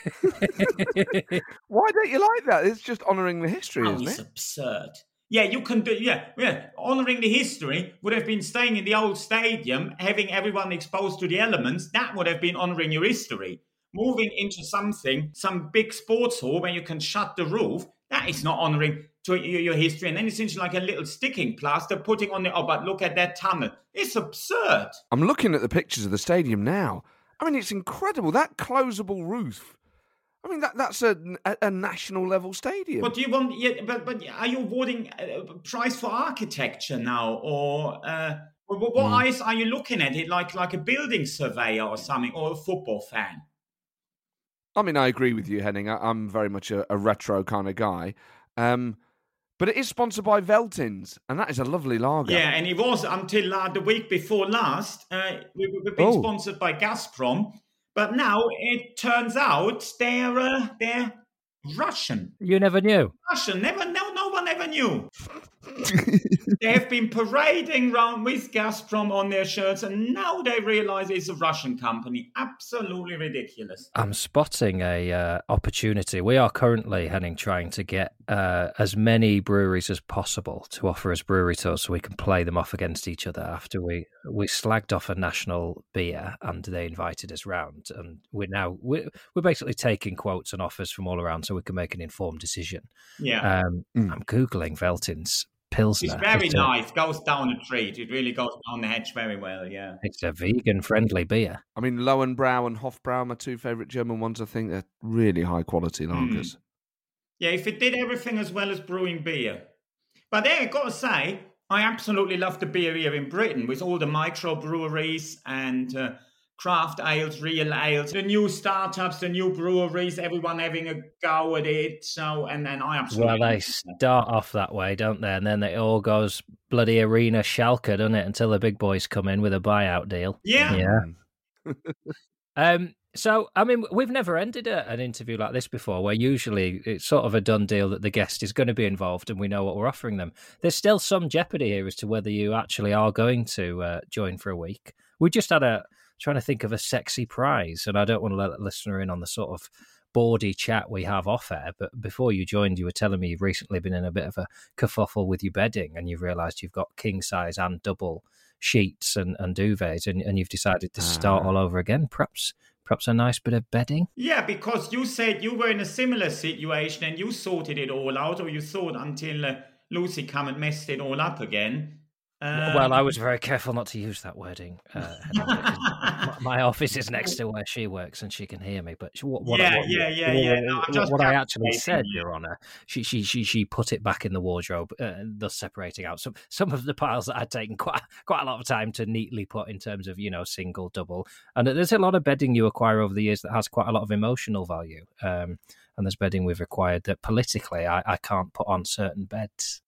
Why don't you like that? It's just honouring the history, Oh, isn't it's it? absurd. Yeah, you can do, yeah, yeah. Honouring the history would have been staying in the old stadium, having everyone exposed to the elements. That would have been honouring your history. Moving into something, some big sports hall where you can shut the roof, that is not honouring to your, your history. And then it's essentially like a little sticking plaster putting on the, oh, but look at that tunnel. It's absurd. I'm looking at the pictures of the stadium now. I mean, it's incredible. That closable roof. I mean, that that's a, a, a national level stadium. But do you want, yeah, but, but are you awarding a prize for architecture now? Or uh, what, what Mm. eyes are you looking at it? Like, like a building surveyor or something, or a football fan? I mean, I agree with you, Henning. I, I'm very much a, a retro kind of guy. Um, but it is sponsored by Veltins, and that is a lovely lager. Yeah, and it was until uh, the week before last. Uh, we, we've been Oh. sponsored by Gazprom, but now it turns out they're uh, they're Russian. You never knew. Russian. Never, no, no one ever knew. They have been parading around with Gazprom on their shirts, and now they realise it's a Russian company. Absolutely ridiculous. I'm spotting a uh, opportunity. We are currently, Henning, trying to get uh, as many breweries as possible to offer us brewery tours so we can play them off against each other after we, we slagged off a national beer and they invited us round. And we're now, we're, we're basically taking quotes and offers from all around so we can make an informed decision. Yeah. Um, Mm. I'm Googling Veltins Pilsner. It's very It's a- nice. Goes down a treat. It really goes down the hatch very well, yeah. It's a vegan-friendly beer. I mean, Lowenbrau and Hofbrau are my two favourite German ones. I think they're really high quality lagers. Yeah, if it did everything as well as brewing beer. But there, I've got to say, I absolutely love the beer here in Britain with all the microbreweries and uh, craft ales, real ales, the new startups, the new breweries, everyone having a go at it. So, and then I absolutely Well, they love that. start off that way, don't they? And then it all goes bloody arena Schalke, doesn't it? Until the big boys come in with a buyout deal. Yeah. Yeah. Um. So, I mean, we've never ended a, an interview like this before, where usually it's sort of a done deal that the guest is going to be involved and we know what we're offering them. There's still some jeopardy here as to whether you actually are going to uh, join for a week. We just had a trying to think of a sexy prize, and I don't want to let the listener in on the sort of bawdy chat we have off air, but before you joined, you were telling me you've recently been in a bit of a kerfuffle with your bedding and you've realised you've got king size and double sheets and, and duvets, and, and you've decided to start Ah. all over again. Perhaps perhaps a nice bit of bedding. Yeah, because you said you were in a similar situation and you sorted it all out, or you thought until uh, Lucy come and messed it all up again. Um, Well, I was very careful not to use that wording. Uh, my, my office is next to where she works, and she can hear me. But what, what, Yeah, what, yeah, yeah, yeah. No, I'm what, just what I actually calculating, said, yeah. Your Honour, she she she she put it back in the wardrobe, uh, thus separating out some some of the piles that I'd taken quite quite a lot of time to neatly put in terms of, you know, single, double, and there's a lot of bedding you acquire over the years that has quite a lot of emotional value. Um, and there's bedding we've acquired that politically I, I can't put on certain beds.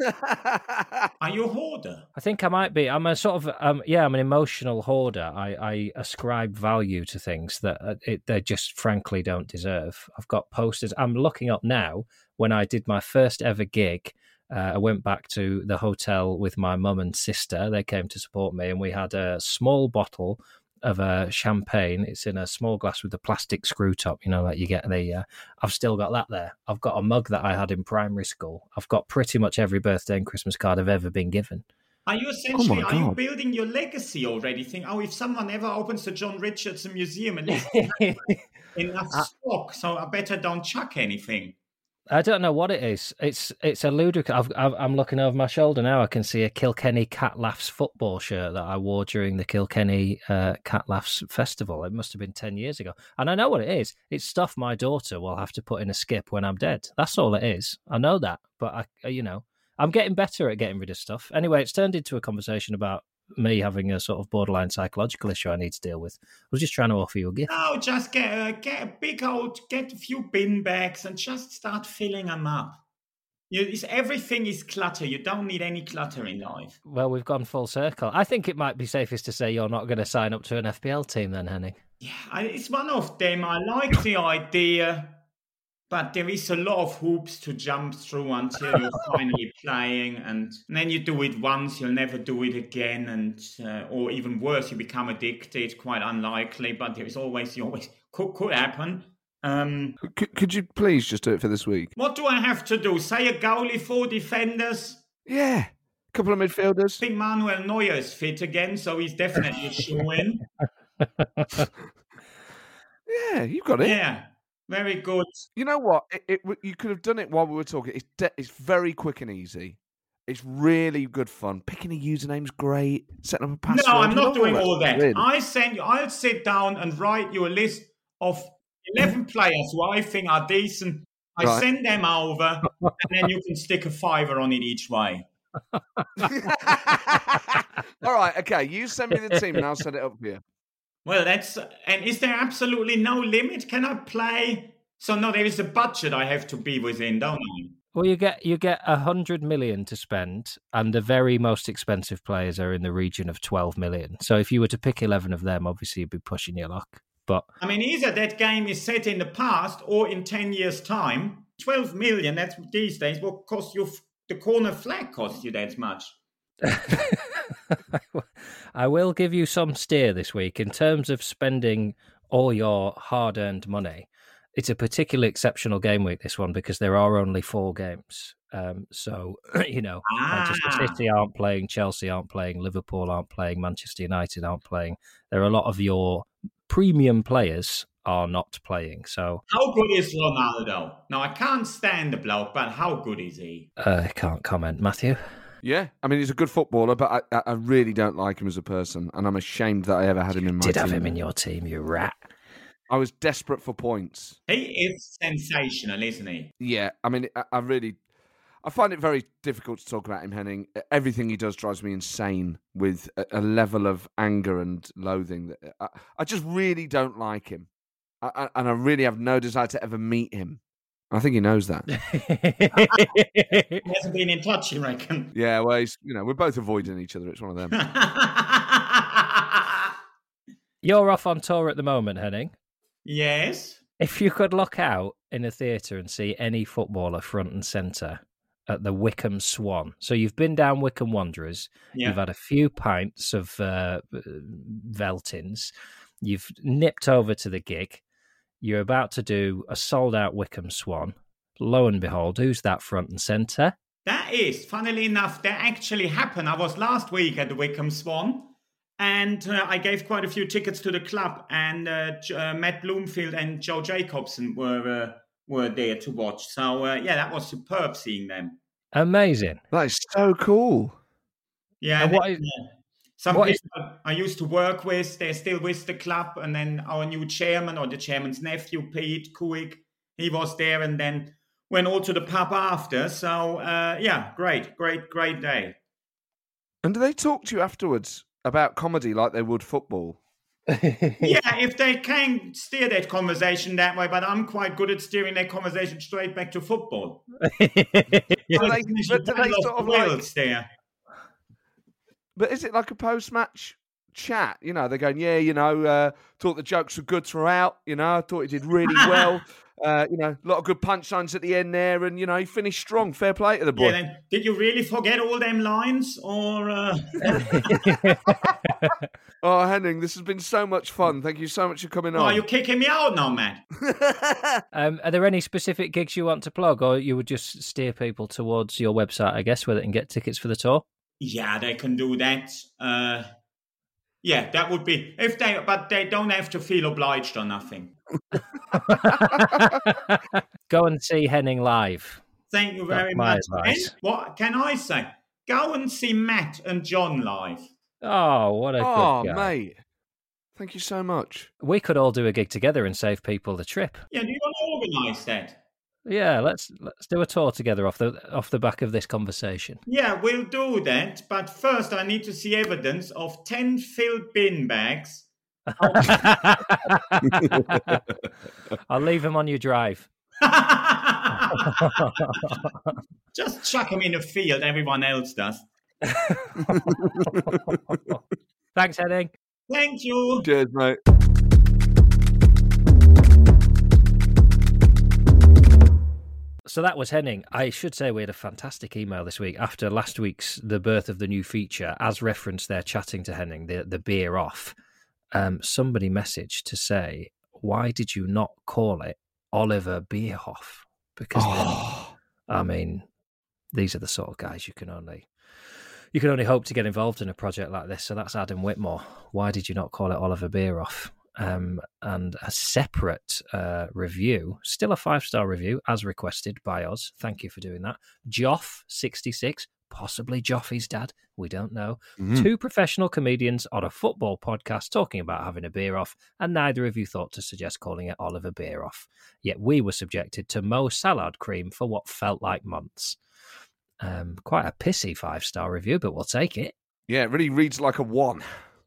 Are you a hoarder? I think I might be. I'm a sort of, um, yeah, I'm an emotional hoarder. I, I ascribe value to things that uh, it, they just frankly don't deserve. I've got posters. I'm looking up now when I did my first ever gig. Uh, I went back to the hotel with my mum and sister. They came to support me, and we had a small bottle of a champagne. It's in a small glass with a plastic screw top, you know, like you get the, uh, I've still got that there. I've got a mug that I had in primary school. I've got pretty much every birthday and Christmas card I've ever been given. Are you essentially, my are you God. building your legacy already? Think, oh, if someone ever opens the John Richardson Museum, at least they have enough stock, so I better don't chuck anything. I don't know what it is. It's it's a ludicrous. I've, I've, I'm looking over my shoulder now. I can see a Kilkenny Cat Laughs football shirt that I wore during the Kilkenny uh, Cat Laughs festival. It must have been ten years ago. And I know what it is. It's stuff my daughter will have to put in a skip when I'm dead. That's all it is. I know that. But, I, you know, I'm getting better at getting rid of stuff. Anyway, it's turned into a conversation about me having a sort of borderline psychological issue I need to deal with. I was just trying to offer you a gift. No, just get a, get a big old, get a few bin bags and just start filling them up. You, it's, everything is clutter. You don't need any clutter in life. Well, we've gone full circle. I think it might be safest to say you're not going to sign up to an F P L team then, Henning. Yeah, I, it's one of them. I like the idea, but there is a lot of hoops to jump through until you're finally playing, and, and then you do it once, you'll never do it again, and uh, or even worse, you become addicted. Quite unlikely, but there is always, you always could, could happen. Um, could, could you please just do it for this week? What do I have to do? Say a goalie, four defenders? Yeah, a couple of midfielders. I think Manuel Neuer is fit again, so he's definitely a shoe-in. Yeah, you got it. Yeah. Very good. You know what? It, it, you could have done it while we were talking. It's de- it's very quick and easy. It's really good fun. Picking a username's great. Setting up a password. No, I'm not all doing that. all that. Really? I send you. I'll sit down and write you a list of eleven players who I think are decent. I Right. send them over, and then you can stick a fiver on it each way. All right. Okay. You send me the team, and I'll set it up for you. Well, that's and is there absolutely no limit? Can I play? So no, there is a budget I have to be within, don't I? Well, you get you get a hundred million to spend, and the very most expensive players are in the region of twelve million. So if you were to pick eleven of them, obviously you'd be pushing your luck. But I mean, either that game is set in the past or in ten years' time. Twelve million. That's these days. What cost you? The corner flag costs you that much. I will give you some steer this week in terms of spending all your hard-earned money. It's a particularly exceptional game week, this one, because there are only four games. Um, so, you know, Ah. Manchester City aren't playing, Chelsea aren't playing, Liverpool aren't playing, Manchester United aren't playing. There are a lot of your premium players are not playing. So, How good is Ronaldo? Now, I can't stand the bloke, but how good is he? uh, I can't comment. Matthew? Yeah, I mean he's a good footballer, but I, I really don't like him as a person, and I'm ashamed that I ever had him in my Did team. have him in your team, you rat. I was desperate for points. He is sensational, isn't he? Yeah, I mean I, I really, I find it very difficult to talk about him, Henning. Everything he does drives me insane with a, a level of anger and loathing. That I, I just really don't like him, I, I, and I really have no desire to ever meet him. I think he knows that. He hasn't been in touch, you reckon? Yeah, well, he's, you know, we're both avoiding each other. It's one of them. You're off on tour at the moment, Henning. Yes. If you could look out in a theatre and see any footballer front and centre at the Wickham Swan. So you've been down Wickham Wanderers. Yeah. You've had a few pints of uh, Veltins. You've nipped over to the gig. You're about to do a sold-out Wickham Swan. Lo and behold, who's that front and centre? That is, funnily enough, that actually happened. I was last week at the Wickham Swan, and uh, I gave quite a few tickets to the club, and uh, J- uh, Matt Bloomfield and Joe Jacobson were uh, were there to watch. So, uh, yeah, that was superb seeing them. Amazing. That is so cool. Yeah, And what they- is- yeah. Some what is- people I used to work with, they're still with the club, and then our new chairman, or the chairman's nephew, Pete Kuig, he was there, and then went all to the pub after. So, uh, yeah, great, great, great day. And do they talk to you afterwards about comedy like they would football? Yeah, if they can steer that conversation that way, but I'm quite good at steering that conversation straight back to football. Do they, There's but do they a sort of whales like, there. but is it like a post-match chat? You know, they're going, yeah, you know, uh, thought the jokes were good throughout. You know, I thought he did really well. Uh, you know, a lot of good punchlines at the end there, and you know, he finished strong. Fair play to the boy. Yeah, then, did you really forget all them lines, or? Uh... Oh, Henning, this has been so much fun. Thank you so much for coming Oh, on. are you kicking me out now, man? Um, are there any specific gigs you want to plug, or you would just steer people towards your website, I guess, where they can get tickets for the tour? Yeah, they can do that. Uh, yeah, that would be if they, but they don't have to feel obliged or nothing. Go and see Henning live. Thank you That's very my much. advice. And what can I say? Go and see Matt and John live. Oh, what a Oh, good guy. mate. Thank you so much. We could all do a gig together and save people the trip. Yeah, do you want to organise that? Yeah, let's let's do a tour together off the off the back of this conversation. Yeah, we'll do that. But first, I need to see evidence of ten filled bin bags. I'll leave him on your drive. Just chuck them in a field. Everyone else does. Thanks, Henning. Thank you. Cheers, mate. So that was Henning. I should say we had a fantastic email this week after last week's The Birth of the New Feature. As referenced there, chatting to Henning, the, the beer off, um, somebody messaged to say, why did you not call it Oliver Bierhoff? Because, Oh. then, I mean, these are the sort of guys you can only... You can only hope to get involved in a project like this. So that's Adam Whitmore. Why did you not call it Oliver Bierhoff? Um, and a separate uh, review, still a five-star review, as requested by us. Thank you for doing that. Joff, sixty-six, possibly Joffy's dad. We don't know. Mm. Two professional comedians on a football podcast talking about having a beer off, and neither of you thought to suggest calling it Oliver Bierhoff. Yet we were subjected to Mo Salad cream for what felt like months. Um, quite a pissy five-star review, but we'll take it. Yeah, it really reads like a one.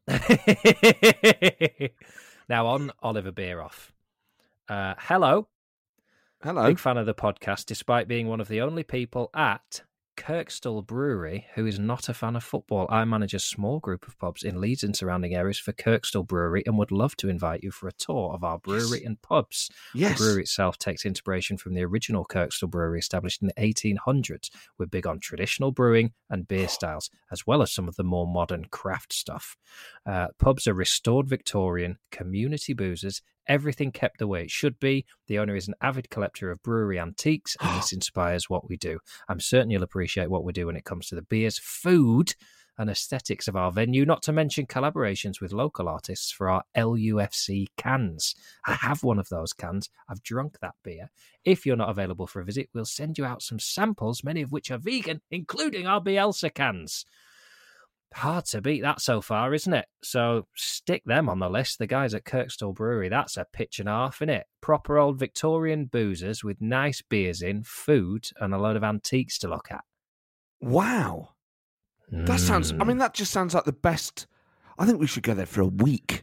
Now on Oliver Bierhoff. Uh, hello. Hello. Big fan of the podcast, despite being one of the only people at Kirkstall Brewery who is not a fan of football. I manage a small group of pubs in Leeds and surrounding areas for Kirkstall Brewery and would love to invite you for a tour of our brewery Yes. and pubs. Yes. The brewery itself takes inspiration from the original Kirkstall Brewery established in the eighteen hundreds. We're big on traditional brewing and beer styles, as well as some of the more modern craft stuff. Uh, pubs are restored Victorian, community boozers, everything kept the way it should be. The owner is an avid collector of brewery antiques, and this inspires what we do. I'm certain you'll appreciate what we do when it comes to the beers, food, and aesthetics of our venue, not to mention collaborations with local artists for our L U F C cans. I have one of those cans. I've drunk that beer. If you're not available for a visit, we'll send you out some samples, many of which are vegan, including our Bielsa cans. Hard to beat that so far, isn't it? So stick them on the list. The guys at Kirkstall Brewery, that's a pitch and a half, innit? Proper old Victorian boozers with nice beers in, food, and a load of antiques to look at. Wow. That sounds, I mean, that just sounds like the best. I think we should go there for a week.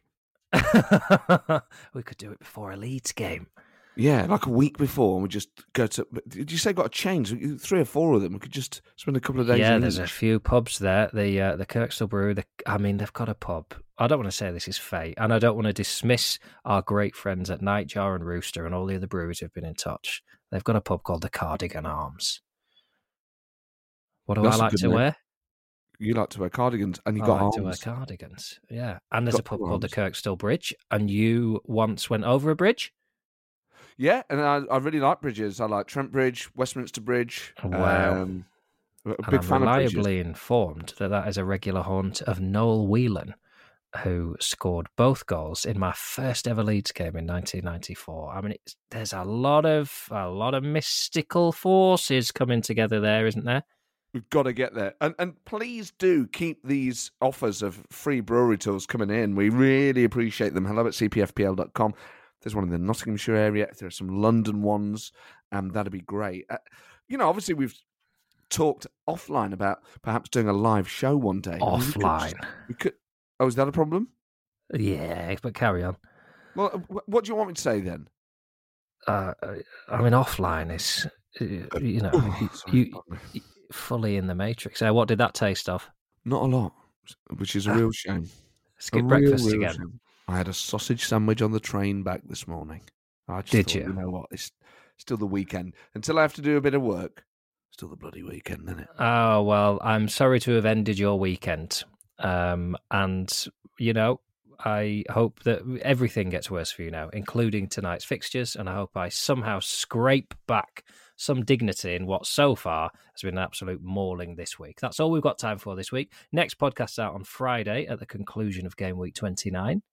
We could do it before a Leeds game. Yeah, like a week before, and we just go to. Did you say got a change? Three or four of them. We could just spend a couple of days. Yeah, in there's a Leeds. few pubs there. The uh, the Kirkstall Brewery. The, I mean, they've got a pub. I don't want to say this is fate, and I don't want to dismiss our great friends at Nightjar and Rooster and all the other breweries who've been in touch. They've got a pub called the Cardigan Arms. What do That's I a like good to name. wear? You like to wear cardigans, and you I got like to wear arms. cardigans. Yeah, and there's Got a pub two called the arms. Kirkstall Bridge, and you once went over a bridge. Yeah, and I, I really like bridges. I like Trent Bridge, Westminster Bridge. Wow. Um, a And big I'm fan of bridges. reliably informed that that is a regular haunt of Noel Whelan, who scored both goals in my first ever Leeds game in nineteen ninety-four. I mean, it's, there's a lot of a lot of mystical forces coming together there, isn't there? We've got to get there. And and please do keep these offers of free brewery tours coming in. We really appreciate them. Hello at c p f p l dot com. There's one in the Nottinghamshire area. If there are some London ones, um, that'd be great. Uh, you know, obviously we've talked offline about perhaps doing a live show one day. I mean, we could Offline. just- We could. Oh, is that a problem? Yeah, but carry on. Well, wh- what do you want me to say then? Uh, I mean, offline is, uh, you know, Oh, you, sorry, you, pardon me. you fully in the matrix. Uh, what did that taste of? Not a lot, which is a real shame. Let's A get breakfast real, real again. shame. I had a sausage sandwich on the train back this morning. I just Did thought, you? You know what? It's still the weekend. Until I have to do a bit of work, still the bloody weekend, isn't it? Oh, well, I'm sorry to have ended your weekend. Um, and, you know, I hope that everything gets worse for you now, including tonight's fixtures. And I hope I somehow scrape back some dignity in what so far has been an absolute mauling this week. That's all we've got time for this week. Next podcast's out on Friday at the conclusion of game week twenty-nine.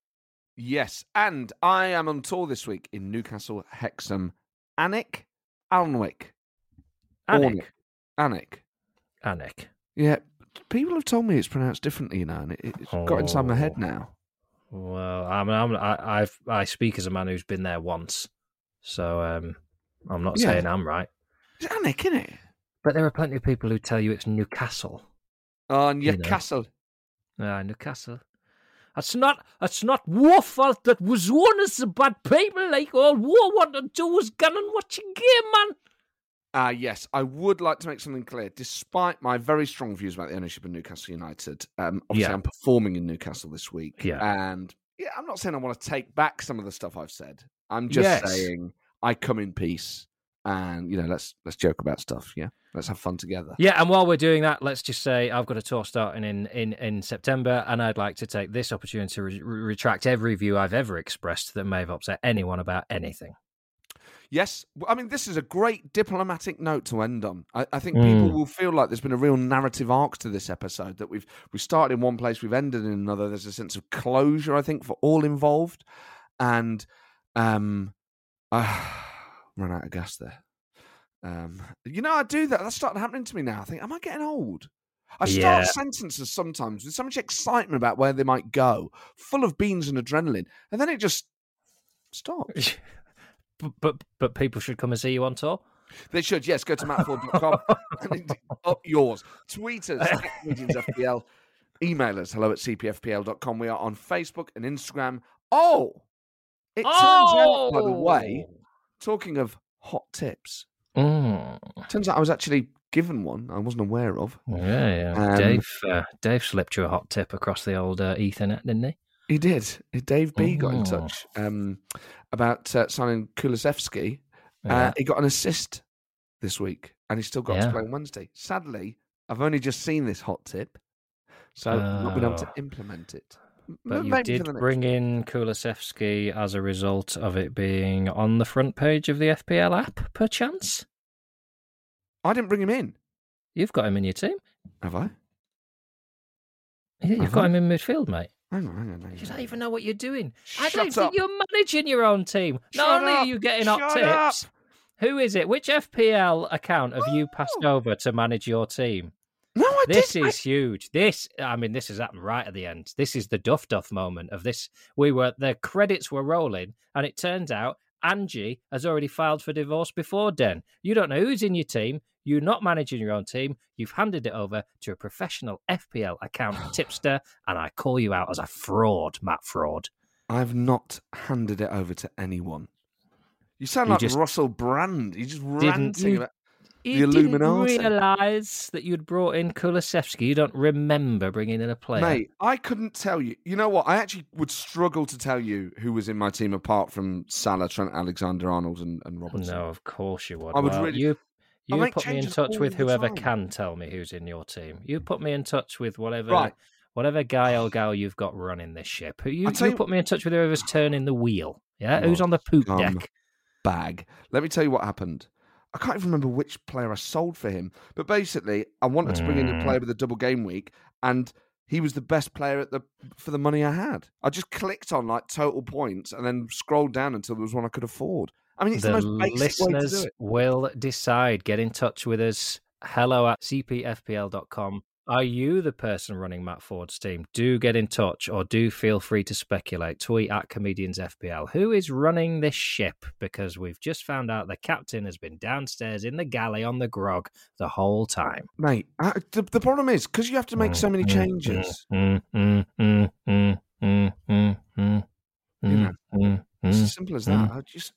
Yes, and I am on tour this week in Newcastle, Hexham, Alnwick, Alnwick, Alnwick. Alnwick. Alnwick. Yeah, people have told me it's pronounced differently, you know, and it, it's oh. got inside my head now. Well, I mean, I'm, I, I've, I speak as a man who's been there once, so um, I'm not Yeah. saying I'm right. It's Alnwick, isn't it? But there are plenty of people who tell you it's Newcastle. Oh, You know. Newcastle. Ah, Newcastle. It's not, it's not war fault that was one of the bad people. Like, all war want to do is go and watch a game, man. Ah, uh, yes, I would like to make something clear. Despite my very strong views about the ownership of Newcastle United, um, obviously Yeah. I'm performing in Newcastle this week. Yeah. And yeah, I'm not saying I want to take back some of the stuff I've said. I'm just Yes. saying I come in peace and, you know, let's let's joke about stuff, yeah? Let's have fun together. Yeah, and while we're doing that, let's just say I've got a tour starting in, in, in September, and I'd like to take this opportunity to re- retract every view I've ever expressed that may have upset anyone about anything. Yes, I mean, this is a great diplomatic note to end on. I, I think people Mm. will feel like there's been a real narrative arc to this episode, that we've we started in one place, we've ended in another. There's a sense of closure, I think, for all involved. And um, I run out of gas there. Um, you know, I do that. That's starting happening to me now. I think, am I getting old? I start Yeah. sentences sometimes with so much excitement about where they might go, full of beans and adrenaline, and then it just stops. But, but but people should come and see you on tour. They should, yes. Go to matt ford dot com and up yours. Tweet us at Comedians F P L. Email us hello at c p f p l dot com. We are on Facebook and Instagram. Oh, it turns out, by the way, talking of hot tips, Mm. turns out I was actually given one I wasn't aware of. Yeah, yeah. Um, Dave, uh, Dave slipped you a hot tip across the old uh, Ethernet, didn't he? He did. Dave B got in Oh. touch um, about uh, signing Kulusevski. Uh, Yeah. he got an assist this week, and he's still got Yeah. to play on Wednesday. Sadly, I've only just seen this hot tip, so I've not been able to Oh. implement it. M- But you maybe for did the next bring one. in Kulusevski as a result of it being on the front page of the F P L app, perchance? I didn't bring him in, You've got him in your team. have I? Yeah, you've Have got I? him in midfield, mate. Hang on, hang on, hang on. You don't even know what you're doing. I Shut don't up. think you're managing your own team. Not Shut only up. are you getting hot Shut up. tips, who is it? Which F P L account have you passed over to manage your team? No, I This did. is huge. This, I mean, this has happened right at the end. This is the Duff Duff moment of this. We were, the credits were rolling, and it turns out Angie has already filed for divorce before Den. You don't know who's in your team. You're not managing your own team. You've handed it over to a professional F P L account tipster, and I call you out as a fraud, Matt Fraud. I've not handed it over to anyone. You sound You like just Russell Brand. You're just didn't- ranting you about You the Illuminati. didn't realise that you'd brought in Kulusevski. You don't remember bringing in a player. Mate, I couldn't tell you. You know what? I actually would struggle to tell you who was in my team apart from Salah, Trent Alexander-Arnold, and, and Robertson. No, of course you would. I would Well, really- You, I you make put me in changes touch all with the whoever time. can tell me who's in your team. You put me in touch with whatever Right. whatever guy or gal you've got running this ship. Who you, I'll tell you you- put me in touch with whoever's turning the wheel. Yeah, Oh, who's on the poop scum. deck? Bag. Let me tell you what happened. I can't even remember which player I sold for him, but basically, I wanted to bring in a Mm. player with a double game week, and he was the best player at the for the money I had. I just clicked on like total points and then scrolled down until there was one I could afford. I mean, it's the, The most basic way to do listeners it. will decide. Get in touch with us. Hello at c p f p l dot com. Are you the person running Matt Ford's team? Do get in touch, or do feel free to speculate. Tweet at Comedians F P L. Who is running this ship? Because we've just found out the captain has been downstairs in the galley on the grog the whole time. Mate, I, the, the problem is because you have to make so many changes. Mm, mm, mm, mm, mm, mm, mm, You know, mm, It's mm, as simple as that. I just,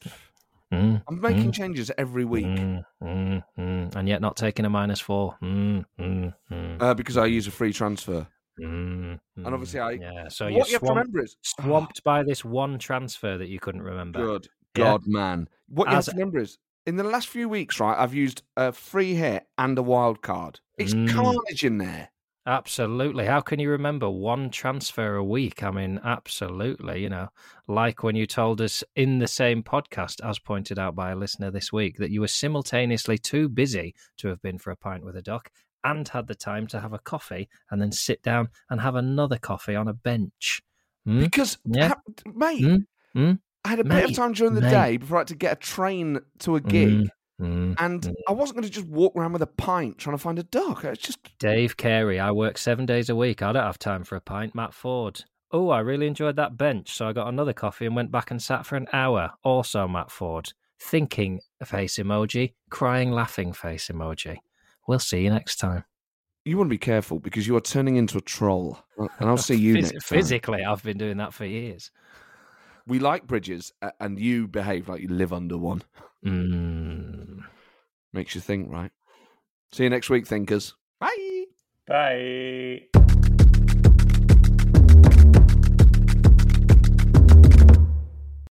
mm, I'm making mm. changes every week Mm, mm, mm, and yet not taking a minus four. Mm, mm, mm, uh, because I use a free transfer. mm, And obviously, I. yeah. So what you're you have to swamped, remember is swamped by this one transfer that you couldn't remember. Good Yeah. God, man. What you As- have to remember is, in the last few weeks, right, I've used a free hit and a wild card. It's Mm. carnage in there. Absolutely. How can you remember one transfer a week? I mean, absolutely. You know, like when you told us in the same podcast, as pointed out by a listener this week, that you were simultaneously too busy to have been for a pint with a doc and had the time to have a coffee and then sit down and have another coffee on a bench. Mm? Because, Yeah. ha- mate, Mm? Mm? I had a Mate, bit of time during the mate. day before I had to get a train to a gig, Mm, mm, and mm. I wasn't going to just walk around with a pint trying to find a duck. It's just Dave Carey, I work seven days a week. I don't have time for a pint. Matt Ford. Oh, I really enjoyed that bench, so I got another coffee and went back and sat for an hour. Also Matt Ford. Thinking face emoji, crying laughing face emoji. We'll see you next time. you want to be careful because you are turning into a troll, and I'll see you Phys- next time. Physically, I've been doing that for years. We like bridges, a- and you behave like you live under one. Mm. Makes you think, right? See you next week, thinkers. Bye. Bye.